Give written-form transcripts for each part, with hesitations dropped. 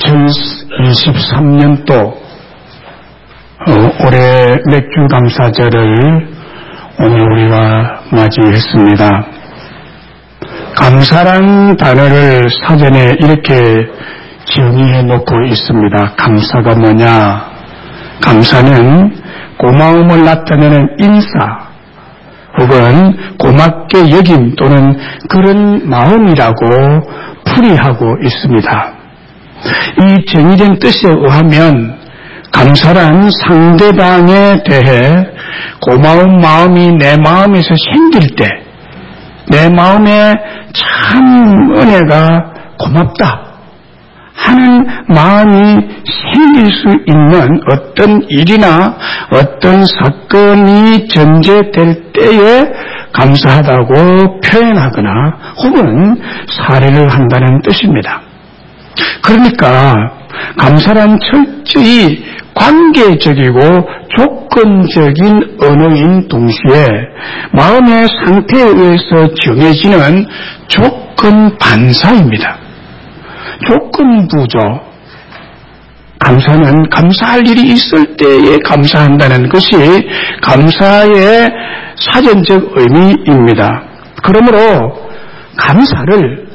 2023년도 올해 맥주 감사절을 오늘 우리가 맞이했습니다. 감사란 단어를 사전에 이렇게 정의해 놓고 있습니다. 감사가 뭐냐? 감사는 고마움을 나타내는 인사 혹은 고맙게 여김 또는 그런 마음이라고 풀이하고 있습니다. 이 정의된 뜻에 의하면 감사란 상대방에 대해 고마운 마음이 내 마음에서 생길 때 내 마음에 참 은혜가 고맙다 하는 마음이 생길 수 있는 어떤 일이나 어떤 사건이 전제될 때에 감사하다고 표현하거나 혹은 사례를 한다는 뜻입니다. 그러니까 감사란 철저히 관계적이고 조건적인 언어인 동시에 마음의 상태에 의해서 정해지는 조건 반사입니다. 조건부죠. 감사는 감사할 일이 있을 때에 감사한다는 것이 감사의 사전적 의미입니다. 그러므로 감사를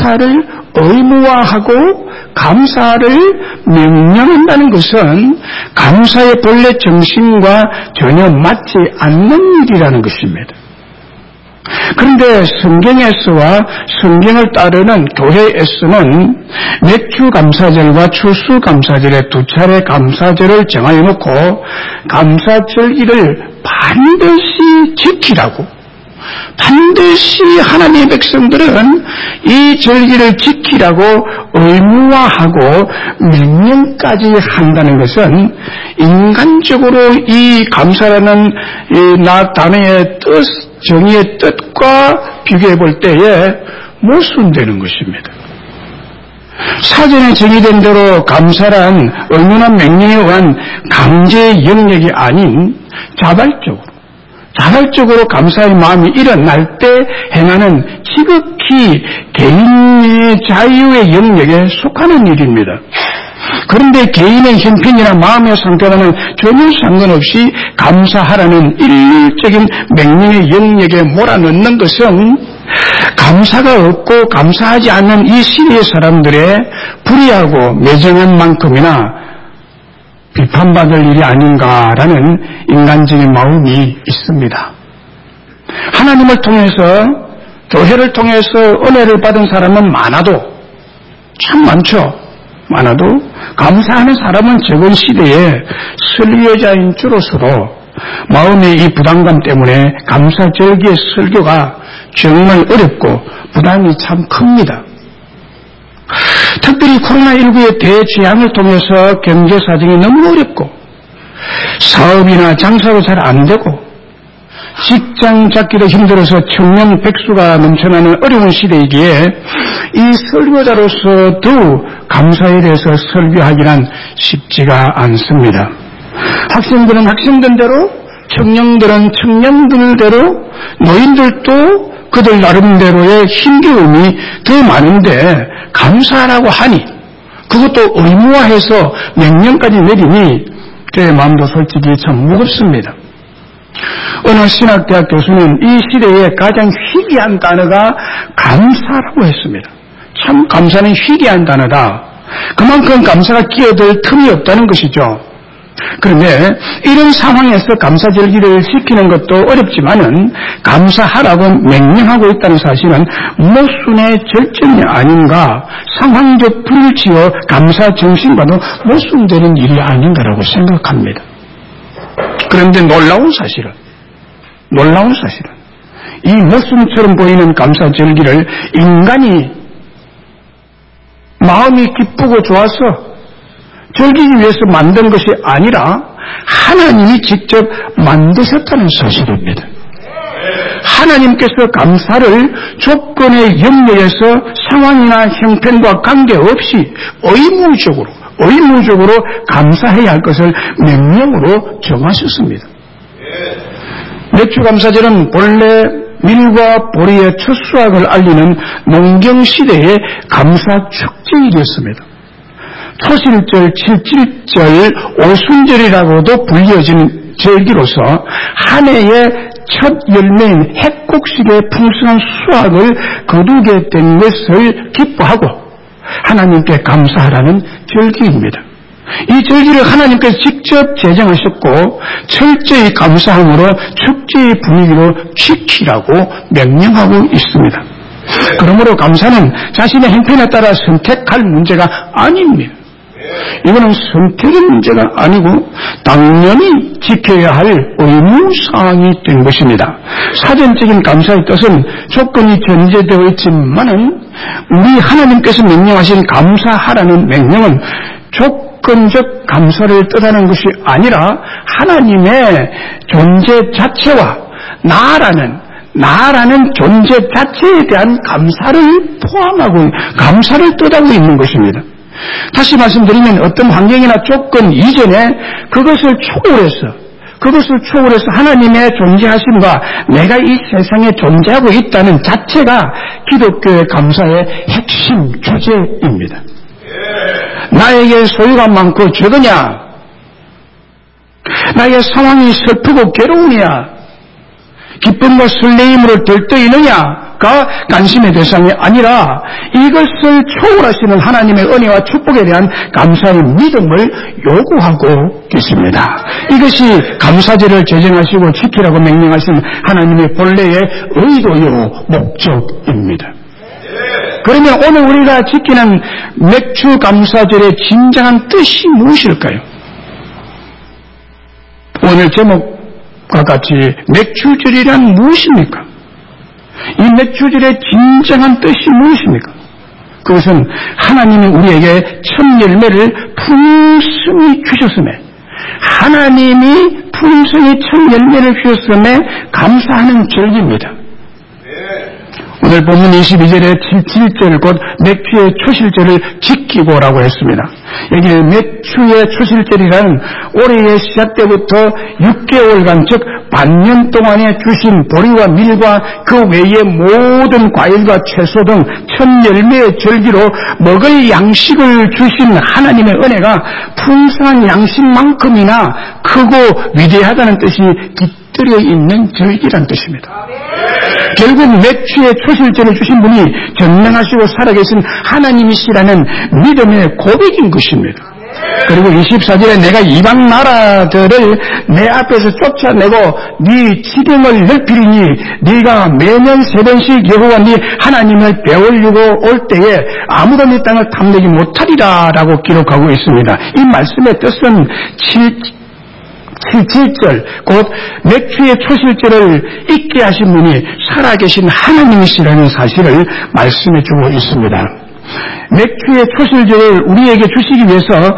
의무화하고 감사를 명령한다는 것은 감사의 본래 정신과 전혀 맞지 않는 일이라는 것입니다. 그런데 성경에서와 성경을 따르는 교회에서는 맥주 감사절과 추수 감사절의 두 차례 감사절을 정해놓고 감사절기를 반드시 지키라고, 반드시 하나님의 백성들은 이 절기를 지키라고 의무화하고 명령까지 한다는 것은 인간적으로 이 감사라는 이 단어의 뜻, 정의의 뜻과 비교해 볼 때에 모순되는 것입니다. 사전에 정의된 대로 감사란 의무나 명령에 의한 강제 영역이 아닌 자발적으로 감사의 마음이 일어날 때 행하는 지극히 개인의 자유의 영역에 속하는 일입니다. 그런데 개인의 형편이나 마음의 상태와는 전혀 상관없이 감사하라는 일률적인 명령의 영역에 몰아넣는 것은 감사가 없고 감사하지 않는 이 시대의 사람들의 불의하고 매정한 만큼이나 비판받을 일이 아닌가라는 인간적인 마음이 있습니다. 하나님을 통해서, 교회를 통해서 은혜를 받은 사람은 참 많아도 감사하는 사람은 적은 시대에 설교자인 줄로서도 마음의 이 부담감 때문에 감사절기의 설교가 정말 어렵고 부담이 참 큽니다. 특별히 코로나19의 대재앙을 통해서 경제 사정이 너무 어렵고 사업이나 장사가 잘 안 되고 직장 잡기도 힘들어서 청년 백수가 넘쳐나는 어려운 시대이기에 이 설교자로서 더욱 감사에 대해서 설교하기란 쉽지가 않습니다. 학생들은 학생들대로, 청년들은 청년들대로, 노인들도 그들 나름대로의 힘겨움이 더 많은데 감사하라고 하니 그것도 의무화해서 명령까지 내리니 제 마음도 솔직히 참 무겁습니다. 어느 신학대학 교수는 이 시대의 가장 희귀한 단어가 감사라고 했습니다. 참 감사는 희귀한 단어다. 그만큼 감사가 끼어들 틈이 없다는 것이죠. 그런데 이런 상황에서 감사절기를 지키는 것도 어렵지만은 감사하라고 명령하고 있다는 사실은 모순의 절정이 아닌가, 상황적 불일치여 감사 정신과도 모순되는 일이 아닌가라고 생각합니다. 그런데 놀라운 사실은 이 모순처럼 보이는 감사절기를 인간이 마음이 기쁘고 좋아서 즐기기 위해서 만든 것이 아니라 하나님이 직접 만드셨다는 사실입니다. 하나님께서 감사를 조건의 영역에서 상황이나 형편과 관계없이 의무적으로 감사해야 할 것을 명령으로 정하셨습니다. 맥주 감사절은 본래 밀과 보리의 첫 수확을 알리는 농경시대의 감사 축제일이었습니다. 초실절, 칠칠절, 오순절이라고도 불려진 절기로서 한 해의 첫 열매인 핵곡식의 풍성한 수확을 거두게 된 것을 기뻐하고 하나님께 감사하라는 절기입니다. 이 절기를 하나님께서 직접 제정하셨고 철저히 감사함으로 축제의 분위기로 지키라고 명령하고 있습니다. 그러므로 감사는 자신의 형편에 따라 선택할 문제가 아닙니다. 이거는 선택의 문제가 아니고 당연히 지켜야 할 의무사항이 된 것입니다. 사전적인 감사의 뜻은 조건이 전제되어 있지만은 우리 하나님께서 명령하신 감사하라는 명령은 조건적 감사를 뜻하는 것이 아니라 하나님의 존재 자체와 나라는 존재 자체에 대한 감사를 포함하고 감사를 뜻하고 있는 것입니다. 다시 말씀드리면 어떤 환경이나 조건 이전에 그것을 초월해서 하나님의 존재하심과 내가 이 세상에 존재하고 있다는 자체가 기독교의 감사의 핵심 주제입니다. 나에게 소유가 많고 적으냐? 나의 상황이 슬프고 괴로우냐? 기쁨과 설레임으로 들떠있느냐가 관심의 대상이 아니라 이것을 초월하시는 하나님의 은혜와 축복에 대한 감사의 믿음을 요구하고 계십니다. 이것이 감사제를 제정하시고 지키라고 명령하신 하나님의 본래의 의도요 목적입니다. 그러면 오늘 우리가 지키는 맥주 감사절의 진정한 뜻이 무엇일까요? 오늘 제목과 같이 맥주절이란 무엇입니까? 이 맥주절의 진정한 뜻이 무엇입니까? 그것은 하나님이 우리에게 첫 열매를 풍성히 주셨음에 하나님이 풍성히 첫 열매를 주셨음에 감사하는 절기입니다. 오늘 본문 22절에 칠칠절 곧 맥주의 초실절을 지키고라고 했습니다. 여기 맥주의 초실절이란 올해의 시작 때부터 6개월간 즉 반년 동안에 주신 보리와 밀과 그 외의 모든 과일과 채소 등 첫 열매의 절기로 먹을 양식을 주신 하나님의 은혜가 풍성한 양식만큼이나 크고 위대하다는 뜻이 깃들여 있는 절기란 뜻입니다. 결국 맥주의 초실절을 주신 분이 전능하시고 살아계신 하나님이시라는 믿음의 고백인 것입니다. 그리고 24절에 내가 이방 나라들을 내 앞에서 쫓아내고 네 지경을 넓히리니 네가 매년 3번씩 여호와 네 하나님을 배우려고 올 때에 아무도 네 땅을 탐내지 못하리라 라고 기록하고 있습니다. 이 말씀의 뜻은 7절 곧 맥주의 초실절을 잊게 하신 분이 살아계신 하나님이시라는 사실을 말씀해 주고 있습니다. 맥주의 초실절을 우리에게 주시기 위해서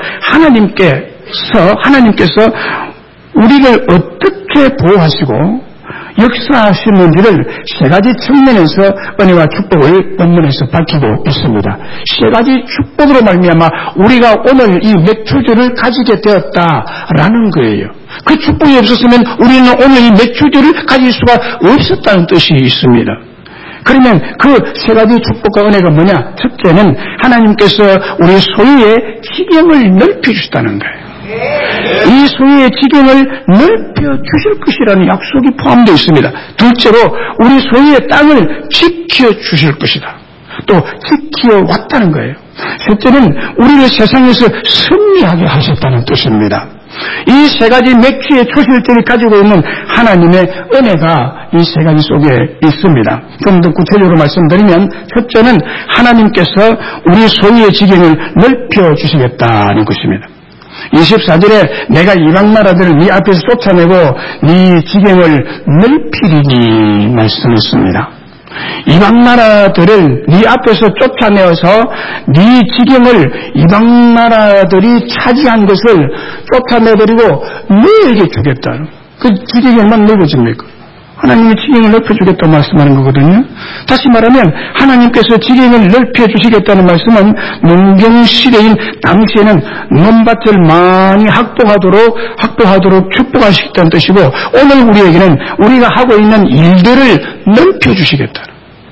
하나님께서 우리를 어떻게 보호하시고 역사하시는지를 세 가지 측면에서 은혜와 축복을 본문에서 밝히고 있습니다. 세 가지 축복으로 말미암아 우리가 오늘 이 맥주절을 가지게 되었다라는 거예요. 그 축복이 없었으면 우리는 오늘 이 맥주절을 가질 수가 없었다는 뜻이 있습니다. 그러면 그 세 가지 축복과 은혜가 뭐냐? 첫째는 하나님께서 우리 소유의 지경을 넓혀주셨다는 거예요. 이 소유의 지경을 넓혀주실 것이라는 약속이 포함되어 있습니다. 둘째로 우리 소유의 땅을 지켜주실 것이다. 또 지켜왔다는 거예요. 셋째는 우리를 세상에서 승리하게 하셨다는 뜻입니다. 이 세 가지 맥주의 초실절이 가지고 있는 하나님의 은혜가 이 세 가지 속에 있습니다. 좀 더 구체적으로 말씀드리면 첫째는 하나님께서 우리 소유의 지경을 넓혀주시겠다는 것입니다. 24절에 내가 이방 나라들을 네 앞에서 쫓아내고 네 지경을 넓히리니 말씀했습니다. 이방 나라들을 네 앞에서 쫓아내어서 네 지경을 이방 나라들이 차지한 것을 쫓아내버리고 너에게 주겠다. 그 지경이 얼마나 넓어집니까? 하나님이 지경을 넓혀주겠다고 말씀하는 거거든요. 다시 말하면 하나님께서 지경을 넓혀주시겠다는 말씀은 농경시대인 당시에는 논밭을 많이 확보하도록 축복하시겠다는 뜻이고 오늘 우리에게는 우리가 하고 있는 일들을 넓혀주시겠다.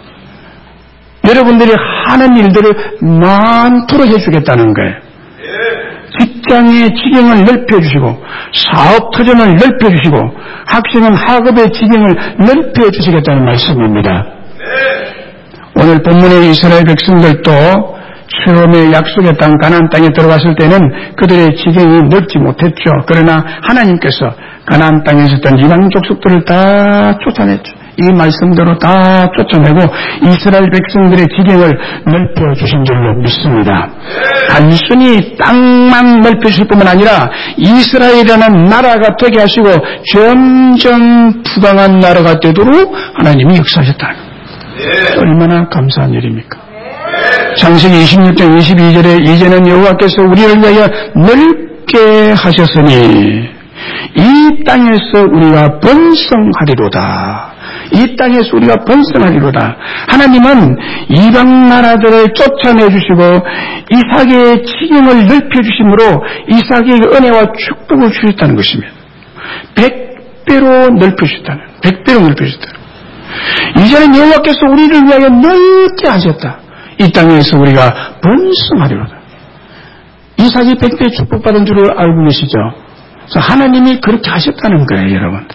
여러분들이 하는 일들을 많도록 해주겠다는 거예요. 직장의 지경을 넓혀주시고 사업터전을 넓혀주시고 학생은 학업의 지경을 넓혀주시겠다는 말씀입니다. 오늘 본문의 이스라엘 백성들도 처음에 약속의 땅 가나안 땅에 들어갔을 때는 그들의 지경이 넓지 못했죠. 그러나 하나님께서 가나안 땅에 있었던 이방 족속들을 다 쫓아냈죠. 이 말씀대로 다 쫓아내고 이스라엘 백성들의 지경을 넓혀주신 줄로 믿습니다. 단순히 땅만 넓혀주실 뿐만 아니라 이스라엘이라는 나라가 되게 하시고 점점 부강한 나라가 되도록 하나님이 역사하셨다는 겁니다. 얼마나 감사한 일입니까? 창세기 26장 22절에 이제는 여호와께서 우리를 위하여 넓게 하셨으니 이 땅에서 우리가 번성하리로다. 이 땅에서 우리가 번성하리로다. 하나님은 이방 나라들을 쫓아내주시고 이삭의 지경을 넓혀주심으로 이삭에게 은혜와 축복을 주셨다는 것이며 100배로 넓혀주셨다는 100배로 넓혀주셨다는 이제는 여호와께서 우리를 위하여 넓게 하셨다. 이 땅에서 우리가 번성하리로다. 이삭이 100배 축복받은 줄을 알고 계시죠? 그래서 하나님이 그렇게 하셨다는 거예요, 여러분.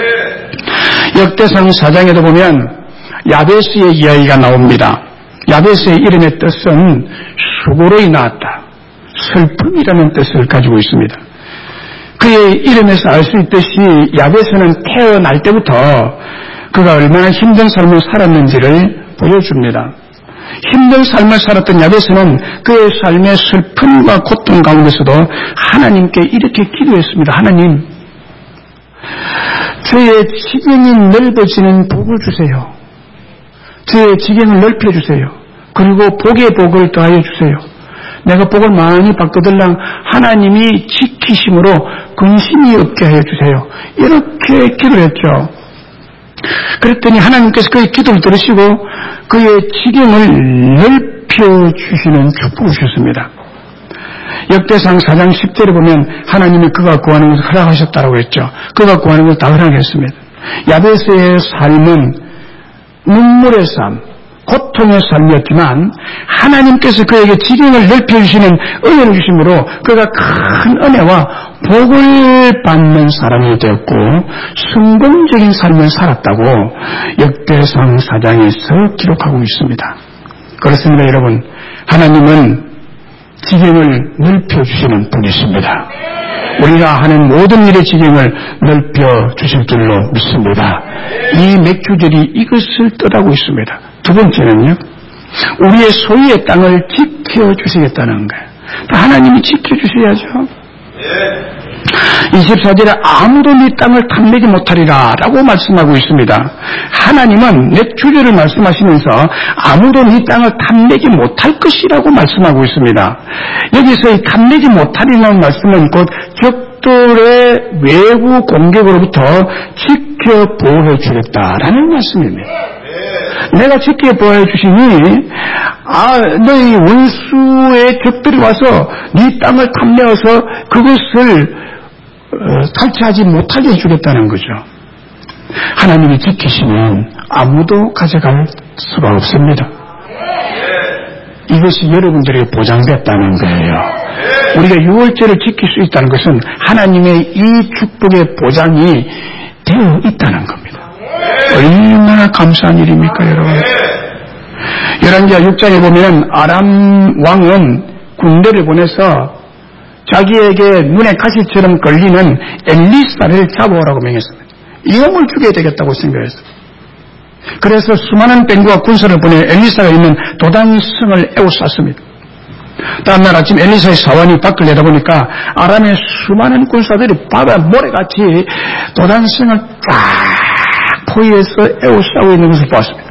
역대상 4장에도 보면 야베스의 이야기가 나옵니다. 야베스의 이름의 뜻은 수고로이 나왔다. 슬픔이라는 뜻을 가지고 있습니다. 그의 이름에서 알 수 있듯이 야베스는 태어날 때부터 그가 얼마나 힘든 삶을 살았는지를 보여줍니다. 힘든 삶을 살았던 야베스는 그의 삶의 슬픔과 고통 가운데서도 하나님께 이렇게 기도했습니다. 하나님, 저의 지경이 넓어지는 복을 주세요. 저의 지경을 넓혀주세요. 그리고 복의 복을 더하여 주세요. 내가 복을 많이 받거들랑 하나님이 지키심으로 근심이 없게 하여 주세요. 이렇게 기도를 했죠. 그랬더니 하나님께서 그의 기도를 들으시고 그의 지경을 넓혀주시는 축복을 주셨습니다. 역대상 4장 10절에 보면 하나님이 그가 구하는 것을 허락하셨다고 했죠. 그가 구하는 것을 다 허락했습니다. 야베스의 삶은 눈물의 삶, 고통의 삶이었지만 하나님께서 그에게 지경을 넓혀주시는 은혜를 주심으로 그가 큰 은혜와 복을 받는 사람이 되었고 성공적인 삶을 살았다고 역대상 4장에서 기록하고 있습니다. 그렇습니다, 여러분. 하나님은 지경을 넓혀주시는 분이십니다. 우리가 하는 모든 일의 지경을 넓혀주실 줄로 믿습니다. 이 몇 구절이 이것을 뜻하고 있습니다. 두 번째는요, 우리의 소유의 땅을 지켜주시겠다는 거예요. 하나님이 지켜주셔야죠. 24절에 아무도 네 땅을 탐내지 못하리라 라고 말씀하고 있습니다. 하나님은 몇 구절을 말씀하시면서 아무도 네 땅을 탐내지 못할 것이라고 말씀하고 있습니다. 여기서 이 탐내지 못하리라는 말씀은 곧 적들의 외부 공격으로부터 지켜 보호해 주겠다라는 말씀입니다. 내가 지켜 보호해 주시니 너희 원수의 적들이 와서 네 땅을 탐내어서 그것을 탈취하지 못하게 해주겠다는 거죠. 하나님이 지키시면 아무도 가져갈 수가 없습니다. 이것이 여러분들에게 보장됐다는 거예요. 우리가 6월절을 지킬 수 있다는 것은 하나님의 이 축복의 보장이 되어 있다는 겁니다. 얼마나 감사한 일입니까, 여러분? 열왕기하 6장에 보면 아람 왕은 군대를 보내서 자기에게 눈에 가시처럼 걸리는 엘리사를 잡아오라고 명했습니다. 이놈을 죽여야 되겠다고 생각했어요. 그래서 수많은 병과 군사를 보내 엘리사가 있는 도단성을 에워쌌습니다. 다음날 아침 엘리사의 사원이 밖을 내다보니까 아람의 수많은 군사들이 바다 모래같이 도단성을 쫙 포위해서 에워싸고 있는 것을 보았습니다.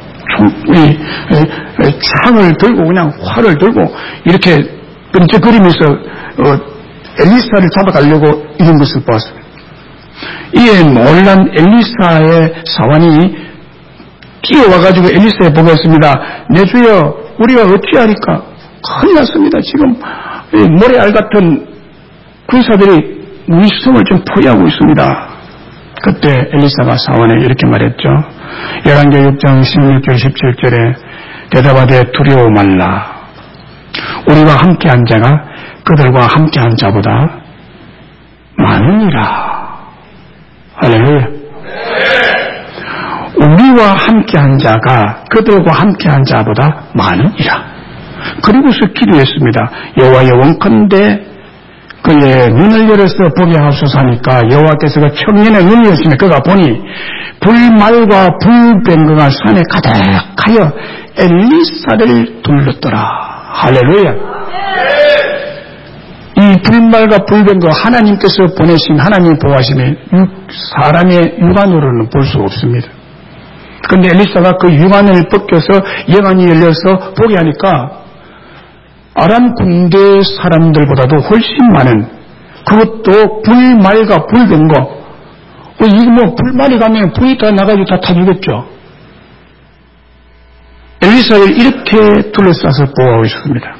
창을 들고 그냥 활을 들고 이렇게 번쩍거리면서 엘리사를 잡아가려고 이런 것을 보았습니다. 이에 놀란 엘리사의 사원이 뛰어와가지고 엘리사에 보고했습니다. 내 주여, 우리가 어찌하리까? 큰일 났습니다. 지금 모래알 같은 군사들이 우리 성을 좀 포위하고 있습니다. 그때 엘리사가 사원에 이렇게 말했죠. 열왕기하 6장 16절 17절에 대답하되 두려워 말라. 우리와 함께한 자가 그 그들과 함께한 자보다 많으니라. 할렐루야. 우리와 함께한 자가 그들과 함께한 자보다 많으니라. 그리고서 기도했습니다. 여호와여 원컨대 그의 눈을 열어서 보게 하옵소서 하니까 여호와께서 그 청년의 눈을 열었으니 그가 보니 불말과 불병거가 산에 가득하여 엘리사를 둘렀더라. 할렐루야. 이 불말과 불병거 하나님께서 보내신 하나님의 보호하심에 사람의 육안으로는 볼 수 없습니다. 그런데 엘리사가 그 육안을 벗겨서 영안이 열려서 보게 하니까 아람 군대 사람들보다도 훨씬 많은, 그것도 불말과 불병거. 이게 뭐 불말이 가면 불이 다 나가지고 다 타주겠죠. 엘리사를 이렇게 둘러싸서 보호하고 있었습니다.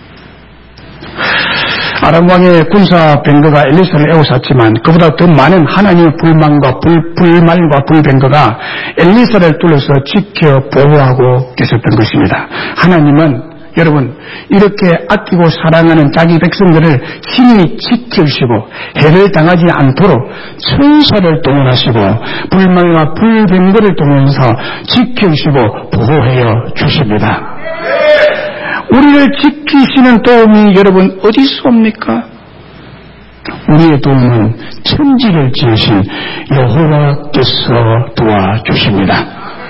아람 왕의 군사 병거가 엘리사를 에워쌌지만 그보다 더 많은 하나님의 불말과 불병거가 엘리사를 둘러서 지켜 보호하고 계셨던 것입니다. 하나님은 여러분 이렇게 아끼고 사랑하는 자기 백성들을 친히 지키시고 해를 당하지 않도록 천사를 동원하시고 불말과 불병거를 동원해서 지키시고 보호하여 주십니다. 우리를 지키시는 도움이 여러분 어디서 옵니까? 우리의 도움은 천지를 지으신 여호와께서 도와주십니다.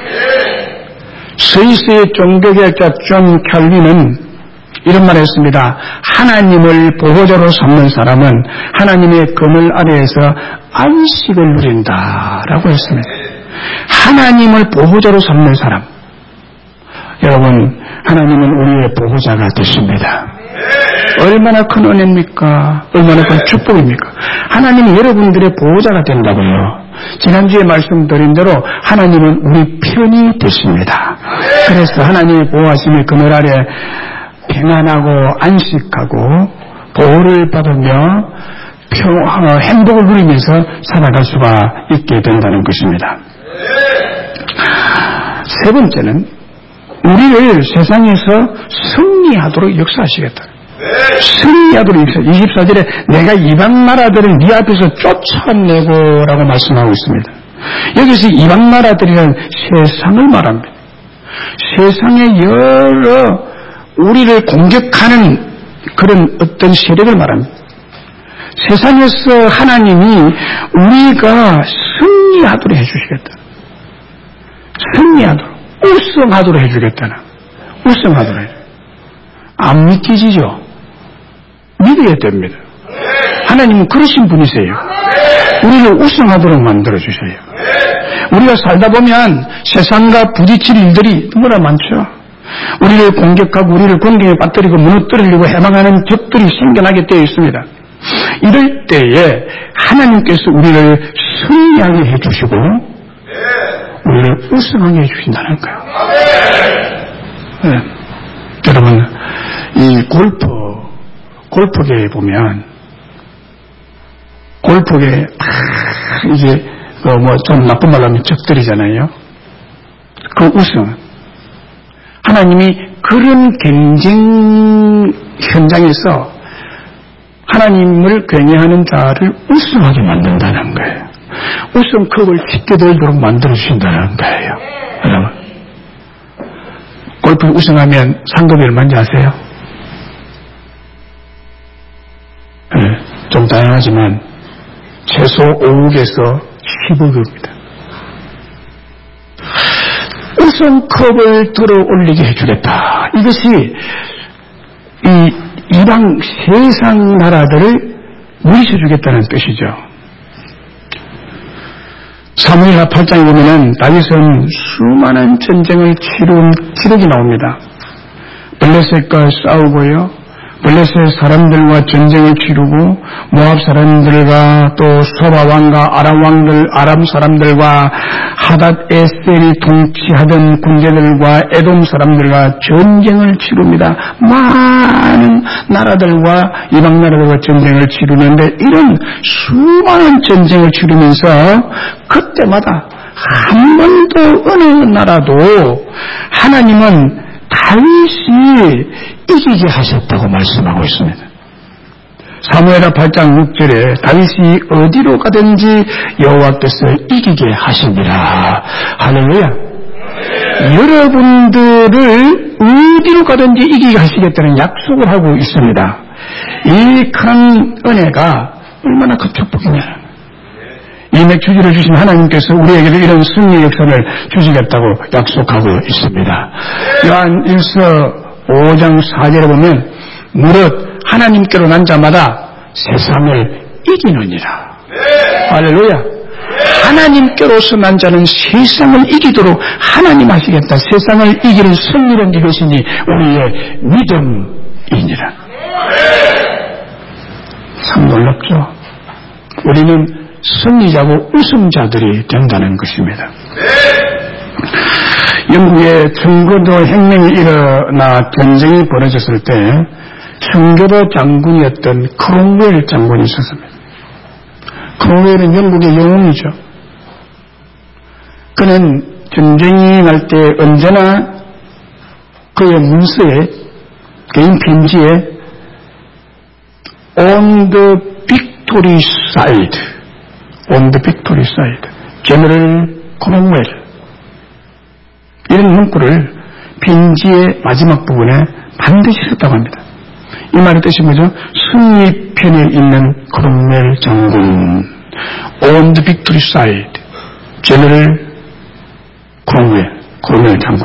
스위스의 종교개혁자 존 켈빈은 이런 말을 했습니다. 하나님을 보호자로 삼는 사람은 하나님의 그늘 아래에서 안식을 누린다라고 했습니다. 하나님을 보호자로 삼는 사람, 여러분 하나님은 우리의 보호자가 되십니다. 얼마나 큰 은혜입니까? 얼마나 큰 축복입니까? 하나님이 여러분들의 보호자가 된다고요. 지난주에 말씀드린 대로 하나님은 우리 편이 되십니다. 그래서 하나님의 보호하심의 그늘 아래 평안하고 안식하고 보호를 받으며 행복을 누리면서 살아갈 수가 있게 된다는 것입니다. 세 번째는 우리를 세상에서 승리하도록 역사하시겠다. 승리하도록 역사. 24절에 내가 이방 나라들을 네 앞에서 쫓아내고 라고 말씀하고 있습니다. 여기서 이방 나라들이란 세상을 말합니다. 세상의 여러 우리를 공격하는 그런 어떤 세력을 말합니다. 세상에서 하나님이 우리가 승리하도록 해주시겠다. 승리하도록, 우승하도록 해주겠다는, 우승하도록 해주겠다. 안 믿기지죠? 믿어야 됩니다. 하나님은 그러신 분이세요. 우리를 우승하도록 만들어주세요. 우리가 살다 보면 세상과 부딪힐 일들이 너무나 많죠. 우리를 공격하고 우리를 공경에 빠뜨리고 무너뜨리려고 해망하는 적들이 생겨나게 되어 있습니다. 이럴 때에 하나님께서 우리를 승리하게 해주시고 우리를 우승하게 해주신다는 거예요. 네. 여러분 이 골프계에 보면 골프계 이제 뭐 좀 나쁜 말로 하면 적들이잖아요. 그 우승 하나님이 그런 경쟁 현장에서 하나님을 경외하는 자를 우승하게 만든다는 거예요. 우승컵을 쉽게 들도록 만들어주신다는 거예요. 여러분 골프 우승하면 상금이 얼마인지 아세요? 네, 좀 다양하지만 최소 5억에서 10억입니다. 우승컵을 들어 올리게 해주겠다. 이것이 이 이방 세상 나라들을 물리쳐주겠다는 뜻이죠. 사무엘하 8장에 보면은 다윗은 수많은 전쟁을 치룬 기록이 나옵니다. 블레셋과 싸우고요. 블레셋 사람들과 전쟁을 치르고 모압 사람들과 또 소바 왕과 아람 사람들과 하닷 에셀이 통치하던 군대들과 에돔 사람들과 전쟁을 치릅니다. 많은 나라들과 이방 나라들과 전쟁을 치르는데 이런 수많은 전쟁을 치르면서 그때마다 한 번도 어느 나라도 하나님은 다윗이 이기게 하셨다고 말씀하고 있습니다. 사무엘하 8장 6절에 다윗이 어디로 가든지 여호와께서 이기게 하시니라. 할렐루야. 여러분들을 어디로 가든지 이기게 하시겠다는 약속을 하고 있습니다. 이 큰 은혜가 얼마나 큰 축복이냐. 이 맥주지를 주신 하나님께서 우리에게도 이런 승리의 역사를 주시겠다고 약속하고 있습니다. 요한 1서 5장 4절에 보면 무릇 하나님께로 난 자마다 세상을 이기느니라. 할렐루야. 하나님께로서 난 자는 세상을 이기도록 하나님 하시겠다. 세상을 이기는 승리를 이루시니 우리의 믿음이니라. 참 놀랍죠. 우리는 승리자고 우승자들이 된다는 것입니다. 영국의 청교도 혁명이 일어나 전쟁이 벌어졌을 때 청교도 장군이었던 크롬웰 장군이 있었습니다. 크롬웰은 영국의 영웅이죠. 그는 전쟁이 날 때 언제나 그의 문서에, 개인 편지에 On the victory side, On the victory side, General Cromwell, 이런 문구를 편지의 마지막 부분에 반드시 썼다고 합니다. 이 말의 뜻이 뭐죠? 승리편에 있는 크롬웰 장군, On the victory side, General 크롬웰 장군.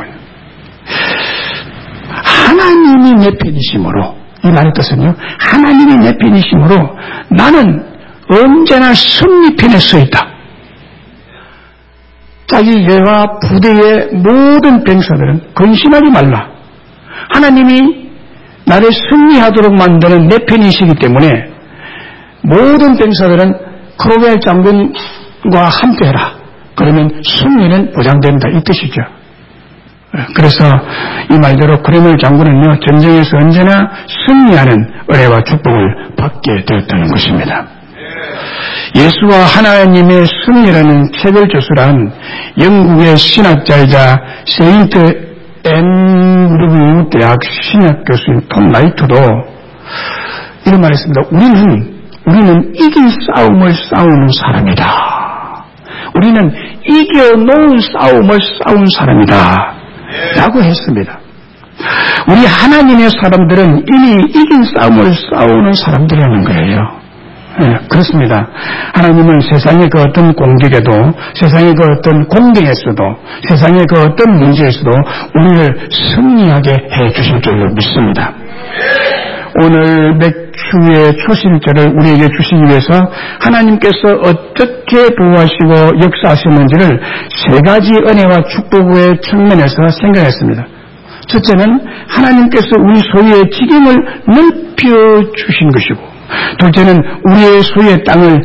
하나님이 내 편이심으로, 이 말의 뜻은요, 하나님이 내 편이심으로 나는 언제나 승리편에 서 있다. 자기 예와 부대의 모든 병사들은 근심하지 말라. 하나님이 나를 승리하도록 만드는 내 편이시기 때문에 모든 병사들은 크롬웰 장군과 함께해라. 그러면 승리는 보장된다. 이 뜻이죠. 그래서 이 말대로 크롬웰 장군은요, 전쟁에서 언제나 승리하는 은혜와 축복을 받게 되었다는 것입니다. 예수와 하나님의 승리라는 책을 저술한 영국의 신학자이자 세인트 앤드류 대학 신학 교수인 톰 라이트도 이런 말을 했습니다. 우리는 이긴 싸움을 싸우는 사람이다. 우리는 이겨놓은 싸움을 싸운 사람이다. 라고 했습니다. 우리 하나님의 사람들은 이미 이긴 싸움을 싸우는 사람들이라는 거예요. 네, 그렇습니다. 하나님은 세상의 그 어떤 공격에도, 세상의 그 어떤 공경에서도, 세상의 그 어떤 문제에서도 우리를 승리하게 해주실 줄로 믿습니다. 오늘 맥주의 초신절을 우리에게 주시기 위해서 하나님께서 어떻게 보호하시고 역사하시는지를 세 가지 은혜와 축복의 측면에서 생각했습니다. 첫째는 하나님께서 우리 소유의 직임을 넓혀주신 것이고, 둘째는 우리의 소유의 땅을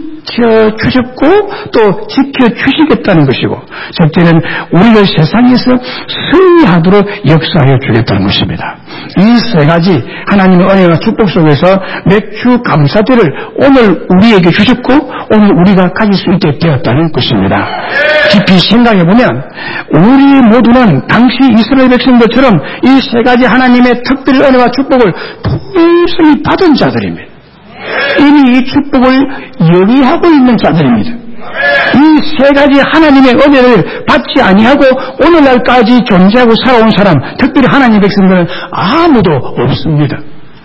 지켜주셨고 또 지켜주시겠다는 것이고, 셋째는 우리를 세상에서 승리하도록 역사하여 주겠다는 것입니다. 이 세 가지 하나님의 은혜와 축복 속에서 맥주 감사제를 오늘 우리에게 주셨고 오늘 우리가 가질 수 있게 되었다는 것입니다. 깊이 생각해보면 우리 모두는 당시 이스라엘 백성들처럼 이 세 가지 하나님의 특별한 은혜와 축복을 풍성히 받은 자들입니다. 이미 이 축복을 영위하고 있는 자들입니다. 이 세 가지 하나님의 은혜를 받지 아니하고 오늘날까지 존재하고 살아온 사람, 특별히 하나님의 백성들은 아무도 없습니다.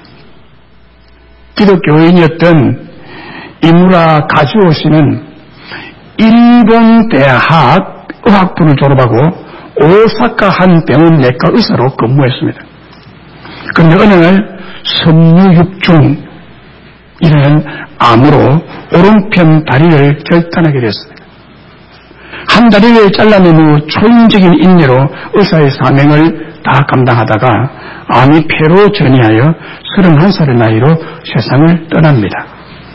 기독교인이었던 이무라 가즈오 씨는 일본 대학 의학부를 졸업하고 오사카 한 병원 내과 의사로 근무했습니다. 그런데 어느 날 섬유육중 이라는 암으로 오른편 다리를 절단하게 됐습니다. 한 다리를 잘라낸 후 초인적인 인내로 의사의 사명을 다 감당하다가 암이 폐로 전이하여 31살의 나이로 세상을 떠납니다.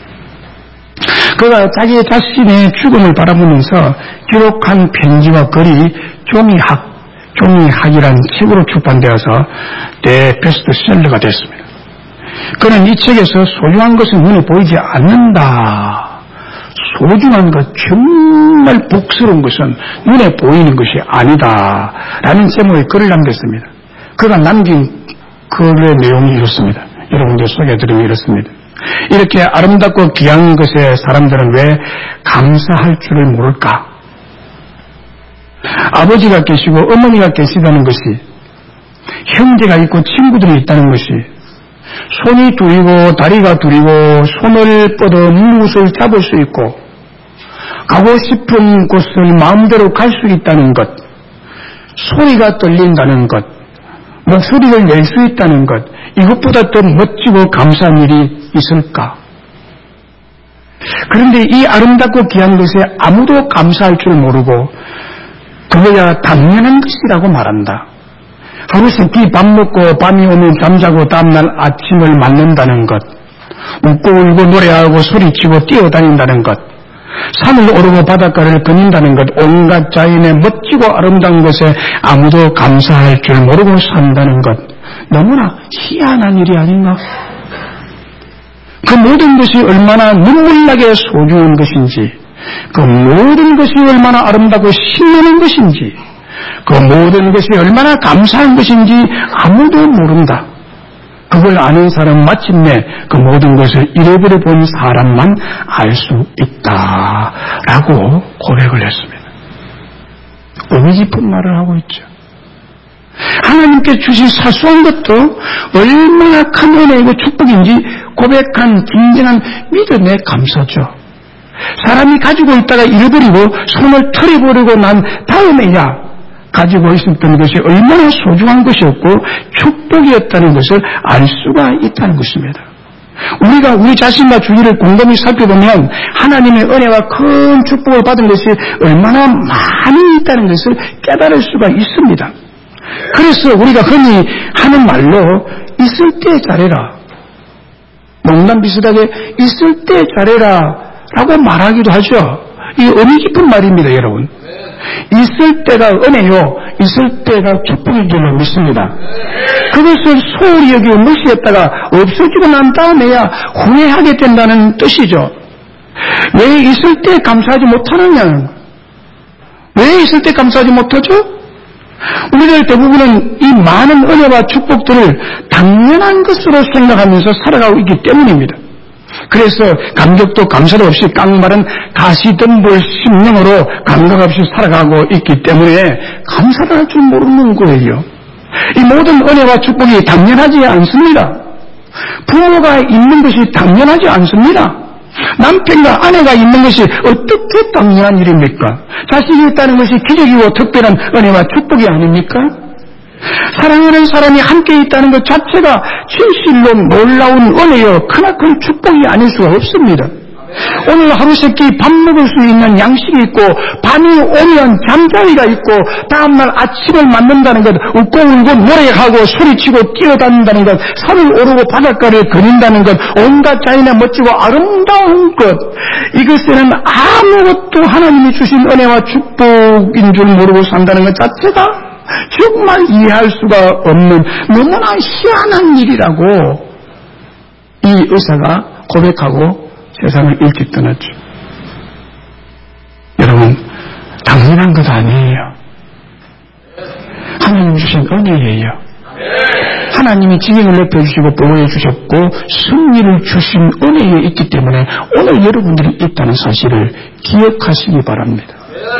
그가 자기 자신의 죽음을 바라보면서 기록한 편지와 글이 종이학이란 책으로 출판되어서 대베스트셀러가 됐습니다. 그는 이 책에서 소중한 것은 눈에 보이지 않는다. 소중한 것, 정말 복스러운 것은 눈에 보이는 것이 아니다. 라는 제목의 글을 남겼습니다. 그가 남긴 글의 내용이 이렇습니다. 여러분들 소개해드리면 이렇습니다. 이렇게 아름답고 귀한 것에 사람들은 왜 감사할 줄을 모를까? 아버지가 계시고 어머니가 계시다는 것이, 형제가 있고 친구들이 있다는 것이, 손이 둘이고 다리가 둘이고 손을 뻗어 무엇을 잡을 수 있고 가고 싶은 곳을 마음대로 갈 수 있다는 것, 소리가 들린다는 것, 목소리를 낼 수 있다는 것, 이것보다 더 멋지고 감사한 일이 있을까? 그런데 이 아름답고 귀한 것에 아무도 감사할 줄 모르고 그거야 당연한 것이라고 말한다. 하루 세끼 밥 먹고 밤이 오면 잠자고 다음날 아침을 맞는다는 것, 웃고 울고 노래하고 소리치고 뛰어다닌다는 것, 산을 오르고 바닷가를 거닌다는 것, 온갖 자연의 멋지고 아름다운 것에 아무도 감사할 줄 모르고 산다는 것, 너무나 희한한 일이 아닌가? 그 모든 것이 얼마나 눈물나게 소중한 것인지, 그 모든 것이 얼마나 아름답고 신나는 것인지, 그 모든 것이 얼마나 감사한 것인지 아무도 모른다. 그걸 아는 사람, 마침내 그 모든 것을 잃어버려 본 사람만 알 수 있다라고 고백을 했습니다. 의미 깊은 말을 하고 있죠. 하나님께 주신 사소한 것도 얼마나 큰 은혜이고 축복인지 고백한 진정한 믿음의 감사죠. 사람이 가지고 있다가 잃어버리고 손을 털어버리고 난 다음에야 가지고 있었던 것이 얼마나 소중한 것이었고 축복이었다는 것을 알 수가 있다는 것입니다. 우리가 우리 자신과 주위를 곰곰이 살펴보면 하나님의 은혜와 큰 축복을 받은 것이 얼마나 많이 있다는 것을 깨달을 수가 있습니다. 그래서 우리가 흔히 하는 말로 있을 때 잘해라, 농담 비슷하게 있을 때 잘해라 라고 말하기도 하죠. 이 의미 깊은 말입니다, 여러분. 있을 때가 은혜요, 있을 때가 축복인 줄로 믿습니다. 그것을 소홀히 여기고 무시했다가 없어지고 난 다음에야 후회하게 된다는 뜻이죠. 왜 있을 때 감사하지 못하느냐? 왜 있을 때 감사하지 못하죠? 우리들 대부분은 이 많은 은혜와 축복들을 당연한 것으로 생각하면서 살아가고 있기 때문입니다. 그래서 감격도 감사도 없이 깡마른 가시덤불 심령으로 감각 없이 살아가고 있기 때문에 감사를 할 줄 모르는 거예요. 이 모든 은혜와 축복이 당연하지 않습니다. 부모가 있는 것이 당연하지 않습니다. 남편과 아내가 있는 것이 어떻게 당연한 일입니까? 자식이 있다는 것이 기적이고 특별한 은혜와 축복이 아닙니까? 사랑하는 사람이 함께 있다는 것 자체가 진실로 놀라운 은혜요, 크나큰 축복이 아닐 수가 없습니다. 오늘 하루 세끼 밥 먹을 수 있는 양식이 있고 밤이 오면 잠자리가 있고 다음날 아침을 맞는다는 것, 웃고 울고 노래하고 소리치고 뛰어다닌다는 것, 산을 오르고 바닷가를 거닌다는 것, 온갖 자연의 멋지고 아름다운 것, 이것에는 아무것도 하나님이 주신 은혜와 축복인 줄 모르고 산다는 것 자체가 정말 이해할 수가 없는 너무나 희한한 일이라고 이 의사가 고백하고 세상을 일찍 떠났죠. 여러분, 당연한 것 아니에요. 하나님 주신 은혜예요. 하나님이 지경을 넓혀주시고 보호해 주셨고 승리를 주신 은혜에 있기 때문에 오늘 여러분들이 있다는 사실을 기억하시기 바랍니다.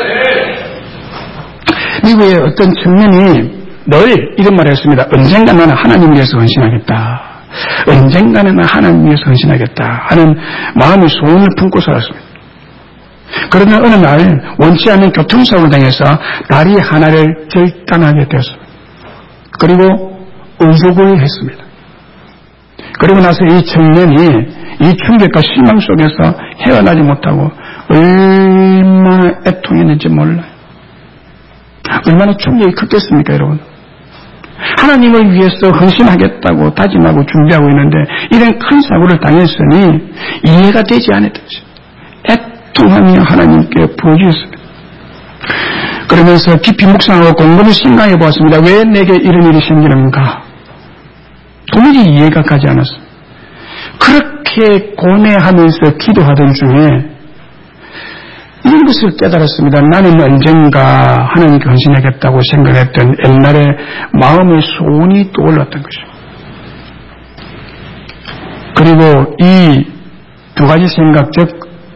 미국의 어떤 청년이 늘 이런 말을 했습니다. 언젠가 나는 하나님 위해서 헌신하겠다. 언젠가는 하나님 위해서 헌신하겠다 하는 마음의 소원을 품고 살았습니다. 그러나 어느 날 원치 않는 교통사고를 당해서 다리 하나를 절단하게 되었습니다. 그리고 의족을 했습니다. 그리고 나서 이 청년이 이 충격과 실망 속에서 헤어나지 못하고 얼마나 애통했는지 몰라요. 얼마나 충격이 컸겠습니까, 여러분? 하나님을 위해서 헌신하겠다고 다짐하고 준비하고 있는데 이런 큰 사고를 당했으니 이해가 되지 않았듯이 애통하며 하나님께 부어주었습니다. 그러면서 깊이 묵상하고 곰곰이 생각해 보았습니다. 왜 내게 이런 일이 생기는가? 도무지 이해가 가지 않았습니다. 그렇게 고뇌하면서 기도하던 중에 이런 것을 깨달았습니다. 나는 언젠가 하나님께 헌신하겠다고 생각했던 옛날에 마음의 소원이 떠올랐던 것입니다. 그리고 이 두 가지 생각, 즉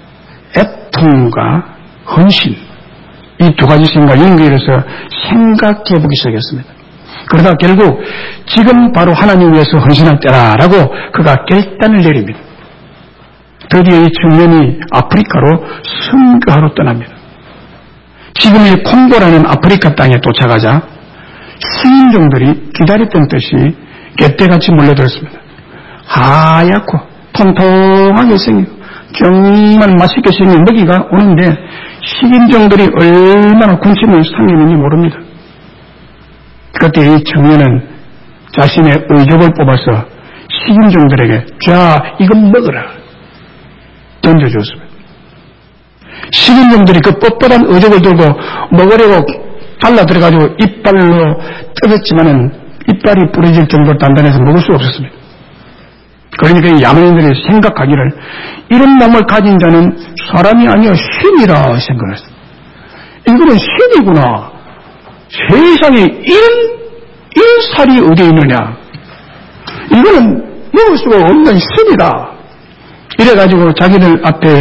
애통과 헌신, 이 두 가지 생각 연결해서 생각해보기 시작했습니다. 그러다 결국 지금 바로 하나님 위해서 헌신할 때라라고 그가 결단을 내립니다. 드디어 이 청년이 아프리카로 선교하러 떠납니다. 지금의 콩고라는 아프리카 땅에 도착하자 식인종들이 기다렸던 듯이 개떼같이 몰려들었습니다. 하얗고 통통하게 생기고 정말 맛있게 생긴 먹이가 오는데 식인종들이 얼마나 군침을 삼기는지 모릅니다. 그때 이 청년은 자신의 의족을 뽑아서 식인종들에게 자, 이거 먹어라 던져줬습니다. 식인종들이 그 뻣뻣한 의족을 들고 먹으려고 달라들어가지고 이빨로 뜯었지만은 이빨이 부러질 정도로 단단해서 먹을 수 없었습니다. 그러니까 이 야만인들이 생각하기를 이런 몸을 가진 자는 사람이 아니여 신이라 생각했어요. 이거는 신이구나. 세상에 이런 살이 어디 있느냐. 이거는 먹을 수가 없는 신이다. 이래가지고 자기들 앞에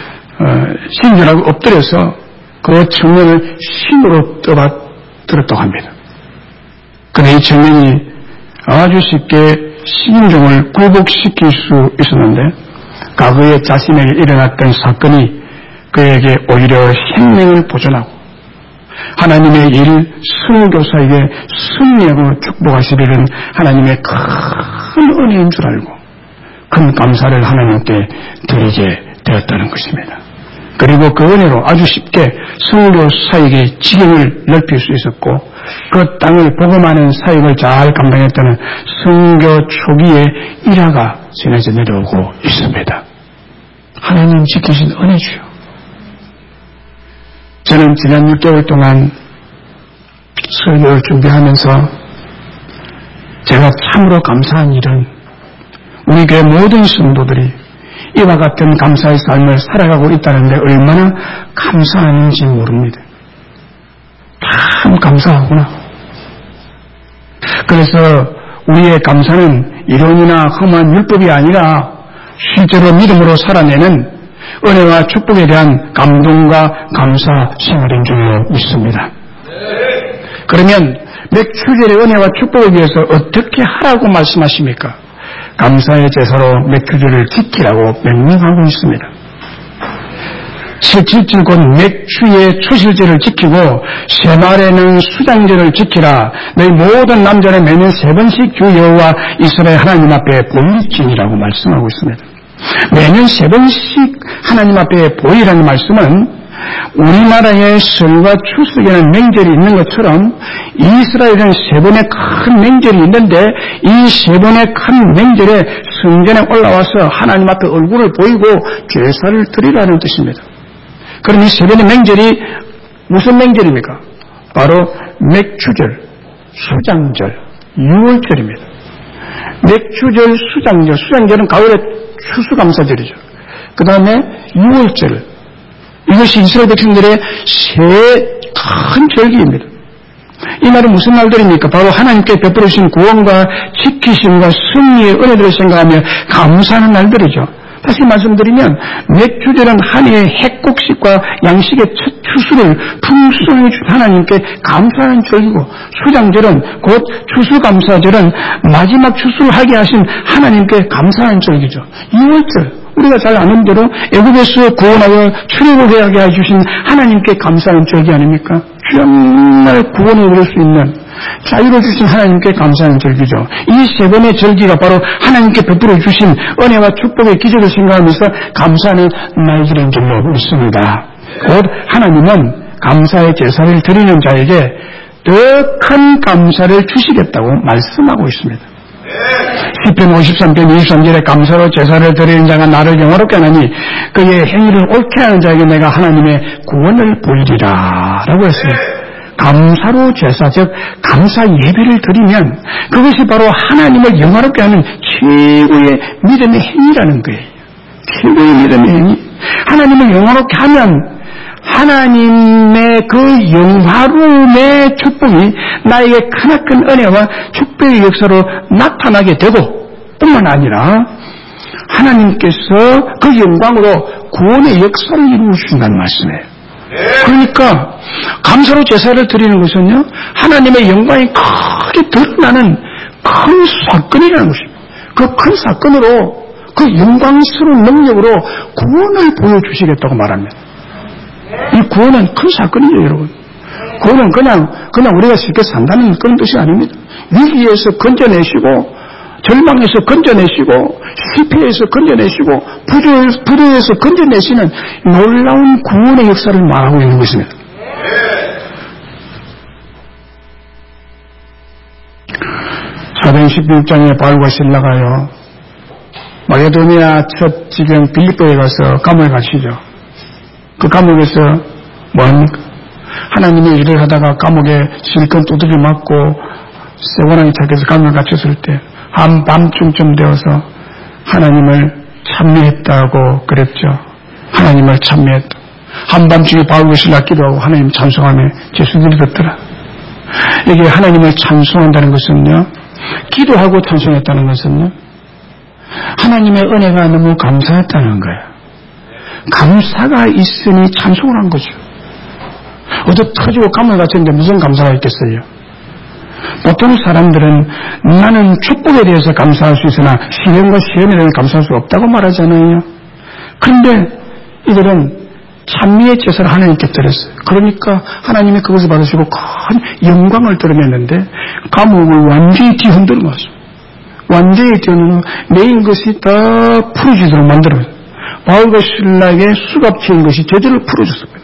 신전하고 엎드려서 그 청년을 신으로 떠받들었다고 합니다. 그런데 이 청년이 아주 쉽게 식인종을 굴복시킬 수 있었는데 과거에 자신에게 일어났던 사건이 그에게 오히려 생명을 보존하고 하나님의 일 선교사에게 승리하고 축복하시리는 하나님의 큰 은혜인 줄 알고 큰 감사를 하나님께 드리게 되었다는 것입니다. 그리고 그 은혜로 아주 쉽게 선교사에게 지경을 넓힐 수 있었고 그 땅을 복음하는 사역을 잘 감당했다는 선교 초기의 일화가 전해져 내려오고 있습니다. 하나님 지키신 은혜주요. 저는 지난 6개월 동안 설교를 준비하면서 제가 참으로 감사한 일은 우리 교회 모든 성도들이 이와 같은 감사의 삶을 살아가고 있다는데 얼마나 감사한지 모릅니다. 참 감사하구나. 그래서 우리의 감사는 이론이나 험한 율법이 아니라 실제로 믿음으로 살아내는 은혜와 축복에 대한 감동과 감사 생활인 줄로 믿습니다. 그러면 맥추절의 은혜와 축복을 위해서 어떻게 하라고 말씀하십니까? 감사의 제사로 맥추절을 지키라고 명령하고 있습니다. 777 곧 맥추의 초실절을 지키고 새날에는 수장절을 지키라. 너희 모든 남자는 매년 3번씩 주 여호와 이스라엘 하나님 앞에 보일지니라고 말씀하고 있습니다. 매년 3번씩 하나님 앞에 보이라는 말씀은 우리나라의 설과 추석에는 명절이 있는 것처럼 이스라엘은 3번의 큰 명절이 있는데 이 3번의 큰 명절에 성전에 올라와서 하나님 앞에 얼굴을 보이고 제사를 드리라는 뜻입니다. 그럼 이 3번의 명절이 무슨 명절입니까? 바로 맥추절, 수장절, 유월절입니다. 맥추절, 수장절, 수장절은 가을에 추수감사절이죠. 그 다음에 유월절, 이것이 이스라엘 백성들의 새 큰 절기입니다. 이 날은 무슨 날들입니까? 바로 하나님께 베풀으신 구원과 지키심과 승리의 은혜들을 생각하며 감사하는 날들이죠. 다시 말씀드리면 맥추절은 한 해의 핵곡식과 양식의 첫 추수를 풍성히 준 하나님께 감사하는 절기고 수장절은 곧 추수감사절은 마지막 추수를 하게 하신 하나님께 감사하는 절기죠. 2월절 우리가 잘 아는 대로 애굽에서 구원하여 출애굽을 하게 해주신 하나님께 감사하는 절기 아닙니까? 정말 구원을 얻을 수 있는 자유를 주신 하나님께 감사하는 절기죠. 이 3번의 절기가 바로 하나님께 베풀어 주신 은혜와 축복의 기적을 생각하면서 감사하는 날들인 줄로 믿습니다. 곧 하나님은 감사의 제사를 드리는 자에게 더 큰 감사를 주시겠다고 말씀하고 있습니다. 시편 53편 23절에 감사로 제사를 드리는 자가 나를 영화롭게 하나니 그의 행위를 옳게 하는 자에게 내가 하나님의 구원을 보이리라 라고 했습니다. 감사로 제사, 즉 감사 예배를 드리면 그것이 바로 하나님을 영화롭게 하는 최고의 믿음의 행위라는 거예요. 최고의 믿음의 행위. 하나님을 영화롭게 하면 하나님의 그 영화로움의 축복이 나에게 크나큰 은혜와 축복의 역사로 나타나게 되고 뿐만 아니라 하나님께서 그 영광으로 구원의 역사를 이루어주신다는 말씀이에요. 그러니까 감사로 제사를 드리는 것은요, 하나님의 영광이 크게 드러나는 큰 사건이라는 것입니다. 그 큰 사건으로, 그 영광스러운 능력으로 구원을 보여주시겠다고 말합니다. 이 구원은 큰 사건이죠, 여러분. 구원은 그냥 우리가 쉽게 산다는 그런 뜻이 아닙니다. 위기에서 건져내시고, 절망에서 건져내시고, 실패에서 건져내시고, 불효에서 건져내시는 놀라운 구원의 역사를 말하고 있는 것입니다. 사도행 16장에 바울과 실라가요, 마게도니아 첫 지경 빌립보에 가서 감옥에 갇히죠. 그 감옥에서 뭐합니까? 하나님의 일을 하다가 감옥에 실컷 두들겨 맞고 쇠고랑이 착해서 감옥에 갇혔을 때 한밤중쯤 되어서 하나님을 찬미했다고 그랬죠. 하나님을 찬미했다. 한밤중에 바울과 실라 기도하고 하나님 찬송하며 제수들이 듣더라. 이게 하나님을 찬송한다는 것은요, 기도하고 찬송했다는 것은요, 하나님의 은혜가 너무 감사했다는 거예요. 감사가 있으니 찬송을 한 거죠. 어디 터지고 감옥에 갇혔는데 무슨 감사가 있겠어요? 보통 사람들은 나는 축복에 대해서 감사할 수 있으나 시련과 시험에 대해서 감사할 수 없다고 말하잖아요. 그런데 이들은 찬미의 제사를 하나님께 드렸어요. 그러니까 하나님이 그것을 받으시고 큰 영광을 드러냈는데 감옥을 완전히 뒤흔들어 놨어요. 완전히 뒤흔들어 메인 것이 다 풀어지도록 만들어요. 바울과 실라에게 수갑체인 것이 제대로 풀어졌습니다.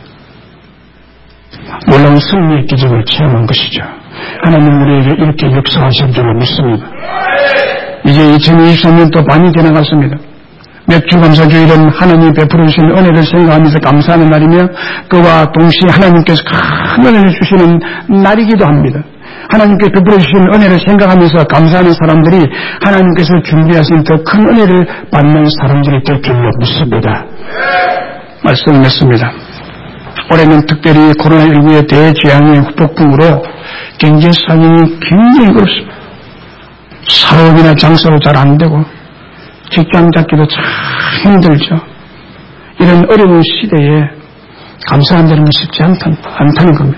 놀라운 승리의 기적을 체험한 것이죠. 하나님 우리에게 이렇게 역사하신 줄로 믿습니다. 이제 2023년도 반이 지나갔습니다. 맥주 감사주일은 하나님이 베풀어 주신 은혜를 생각하면서 감사하는 날이며 그와 동시에 하나님께서 큰 은혜를 주시는 날이기도 합니다. 하나님께 베풀어 주신 은혜를 생각하면서 감사하는 사람들이 하나님께서 준비하신 더 큰 은혜를 받는 사람들이 될 줄로 믿습니다. 말씀을 맺습니다. 올해는 특별히 코로나19의 대재앙의 폭풍으로 경제 상황이 굉장히 어렵습니다. 사업이나 장사도 잘 안 되고 직장 잡기도 참 힘들죠. 이런 어려운 시대에 감사한다는 건 쉽지 않다는 겁니다.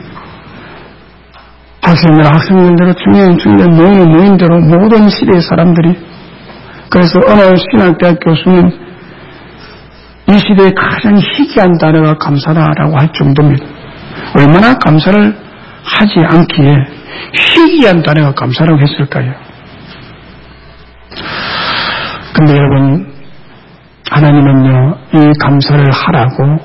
학생들대로 중년 노인대로 모든 시대의 사람들이, 그래서 어느 신학대학 교수는 이 시대에 가장 희귀한 단어가 감사다라고 할 정도입니다. 얼마나 감사를 하지 않기에 희귀한 단어가 감사라고 했을까요? 근데 여러분, 하나님은요, 이 감사를 하라고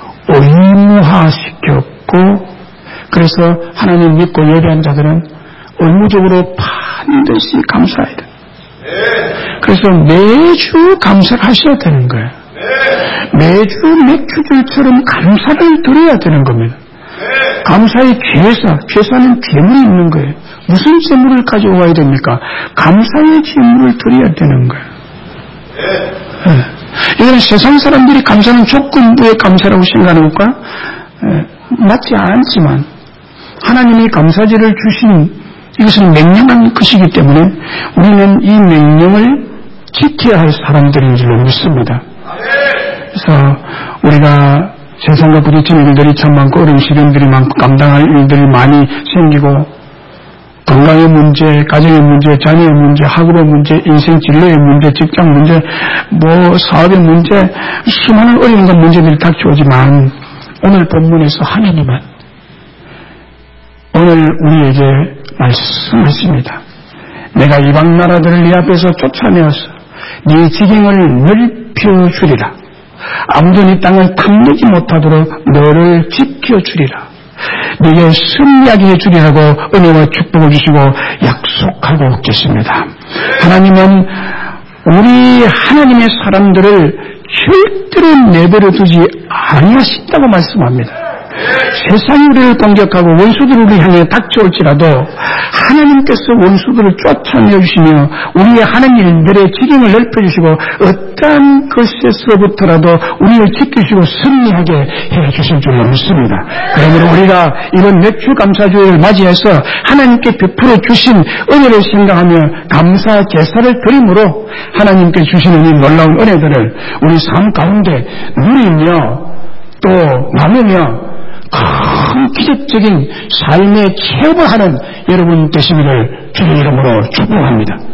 의무화시켰고, 그래서 하나님 믿고 예배한 자들은 의무적으로 반드시 감사해야 돼요. 그래서 매주 감사를 하셔야 되는 거예요. 매주 맥주들처럼 감사를 드려야 되는 겁니다. 감사의 죄사는 재물이 있는 거예요. 무슨 재물을 가져와야 됩니까? 감사의 재물을 드려야 되는 거예요. 이건 세상 사람들이 감사는 조건부의 감사라고 생각하는 것과 맞지 않지만 하나님이 감사제를 주신 이것은 명령한 것이기 때문에 우리는 이 명령을 지켜야 할 사람들인 줄로 믿습니다. 그래서 우리가 세상과 부딪히는 일들이 참 많고 어려운 시련들이 많고 감당할 일들이 많이 생기고 건강의 문제, 가정의 문제, 자녀의 문제, 학업의 문제, 인생 진로의 문제, 직장 문제, 사업의 문제, 수많은 어려운 문제들이 닥쳐오지만 오늘 본문에서 하나님은 오늘 우리에게 말씀하십니다. 내가 이방 나라들을 네 앞에서 쫓아내어서 네 지경을 넓혀주리라. 아무도 네 땅을 탐내지 못하도록 너를 지켜주리라. 네게 승리하게 해주리라고 은혜와 축복을 주시고 약속하고 계십니다. 하나님은 우리 하나님의 사람들을 절대로 내버려 두지 아니하신다고 말씀합니다. 세상이 우리를 공격하고 원수들을 우리 향해 닥쳐올지라도 하나님께서 원수들을 쫓아내주시며 우리의 하는 일들의 지경을 넓혀주시고 어떠한 것에서부터라도 우리를 지키시고 승리하게 해주실 줄로 믿습니다. 그러므로 우리가 이번 맥주 감사주일을 맞이해서 하나님께 베풀어 주신 은혜를 생각하며 감사 제사를 드림으로 하나님께 주시는 이 놀라운 은혜들을 우리 삶 가운데 누리며 또 나누며 큰 기적적인 삶의 체험을 하는 여러분 되시기를 주의 이름으로 축복합니다.